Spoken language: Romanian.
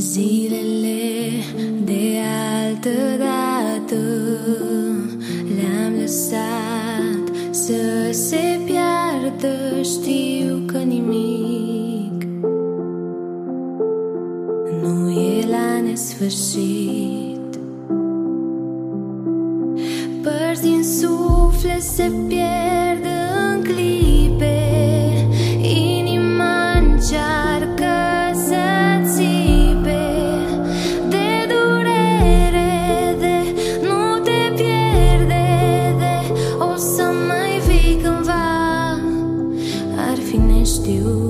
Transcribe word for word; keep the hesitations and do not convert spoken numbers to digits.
Zilele de altă dată le-am lăsat să se piardă. Știu că nimic nu e la nesfârșit. Părți din suflet se pierd în clipe. Inima încearcă să țipe de durere, de nu te pierde, de o să mai vii cândva. Ar fi neștiut